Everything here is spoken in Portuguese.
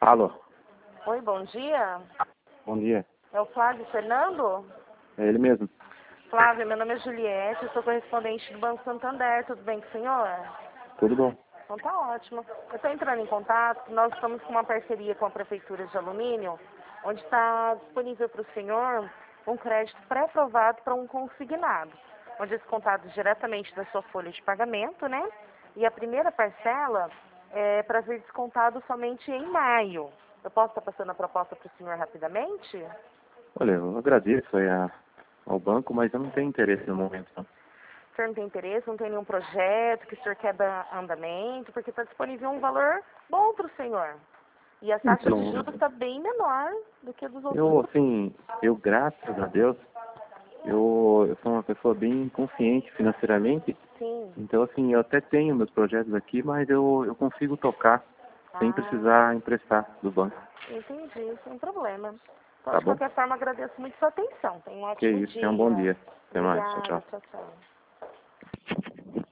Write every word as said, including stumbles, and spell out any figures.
Alô, Oi, bom dia. bom dia. É o Flávio Fernando? É ele mesmo. Flávio, meu nome é Juliette, eu sou correspondente do Banco Santander, tudo bem com o senhor? Tudo bom? Então tá ótimo. Eu estou entrando em contato, nós estamos com uma parceria com a Prefeitura de Alumínio, onde está disponível para o senhor um crédito pré-aprovado para um consignado, onde é descontado diretamente da sua folha de pagamento, né? E a primeira parcela é para ser descontado somente em maio. Eu posso estar passando a proposta para o senhor rapidamente? Olha, eu agradeço aí a, ao banco, mas eu não tenho interesse no momento, não. O senhor não tem interesse, não tem nenhum projeto que o senhor quer dar andamento, porque está disponível um valor bom para o senhor. E a taxa de Então, juros está bem menor do que a dos outros. eu, assim, eu, graças a Deus, eu, eu sou uma pessoa bem consciente financeiramente, Sim. então, assim, eu até tenho meus projetos aqui, mas eu, eu consigo tocar sem Ah, precisar emprestar do banco, entendi, sem problema. Então, tá de bom? qualquer forma, agradeço muito sua atenção. Tenha um Que ótimo isso, tenha um bom dia. dia. Até mais, tchau, Obrigada, tchau. tchau, tchau.